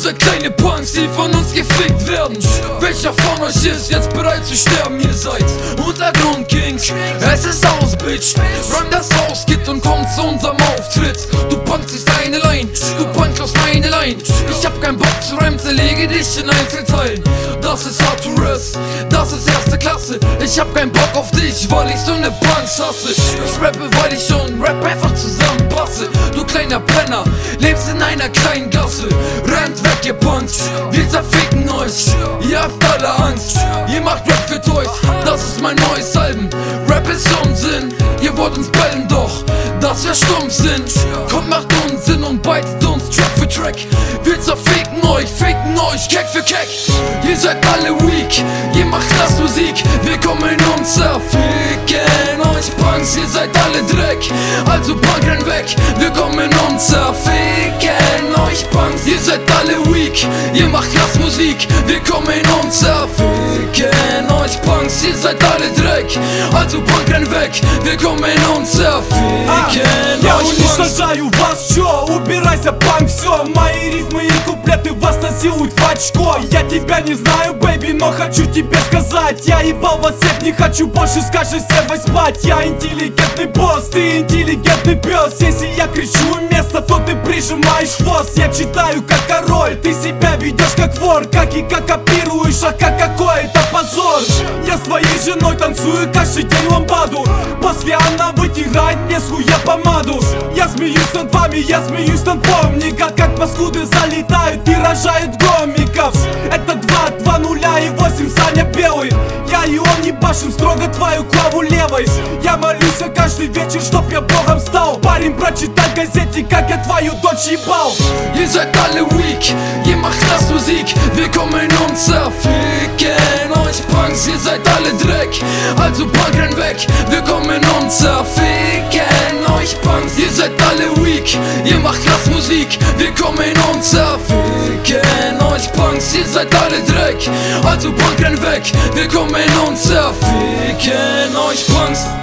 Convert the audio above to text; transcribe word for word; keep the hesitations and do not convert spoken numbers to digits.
seid kleine Punks, die von uns gefickt werden. Welcher von euch ist jetzt bereit zu sterben? Ihr seid Untergrund-Kings, es ist aus, Bitch. Räum das Haus, geht und kommt zu unserem Auftritt. Du punchst deine Line, du punchst meine Line. Ich hab keinen Bock zu reimen, zerlege dich in Einzelteilen. Das ist hard to rest, das ist erste Klasse. Ich hab keinen Bock auf dich, weil ich so ne Punks hasse. Ich rappe, weil ich schon Rap einfach zusammenpasse. Du kleiner Penner, lebst in einer kleinen Gasse. Rennt weg, ihr Punks, wir zerficken euch. Ihr habt alle Angst, ihr macht Rap für Toys. Das ist mein neues Album, Rap ist Unsinn. Ihr wollt uns bellen, doch dass wir stumm sind. Kommt, macht Unsinn und beitet uns Track für Track. Wir zerficken euch, ficken euch, Keck für Keck. Ihr seid alle weak, ihr macht das Musik. Wir kommen und zerficken euch Punks, ihr seid alle Dreck. Also Punk, renn weg, wir kommen und zerficken euch Punks. Ihr seid alle weak, ihr macht das Musik. Wir kommen und zerficken euch Punks, ihr seid alle Dreck. Also Punk, renn weg, wir kommen und zerficken а, Я euch Punks. уничтожаю вас, чё? Убирайся, панк, всё. Мои рифмы и куплеты вас насилуют в очко. Я тебя не знаю, бэйби, но хочу тебе сказать: я ебал вас всех, не хочу больше с каждой стервой спать. Я интеллигентный босс, ты интеллигентный пес. Если я кричу место, то ты прижимаешь хвост. Я читаю как король, ты себя ведешь как вор. Как и как копируешь, а как какой это позор. Я с твоей женой танцую каждый день ламбаду. После она вытирает мне с хуя помаду. Я смеюсь над вами, я смеюсь над помника. Как паскуды залетают и рожают гомиков. Это два, два нуля и восемь, Саня Белый. Я и он не башим строго твою клаву левой. Я молюсь каждый вечер, чтоб я богом стал. Парень, прочитай в газете, как я твою дочь ебал. Ihr seid alle weak, ihr macht das Musik. Wir kommen und zerficken euch Punks, ihr seid alle Dreck. Also Punk, renn weg, wir kommen und zerficken euch Punks. Ihr seid alle weak, ihr macht das Musik. Wir kommen und zerficken euch Punks, ihr seid alle Dreck. Also Punk, renn weg, wir kommen und zerficken euch Punks.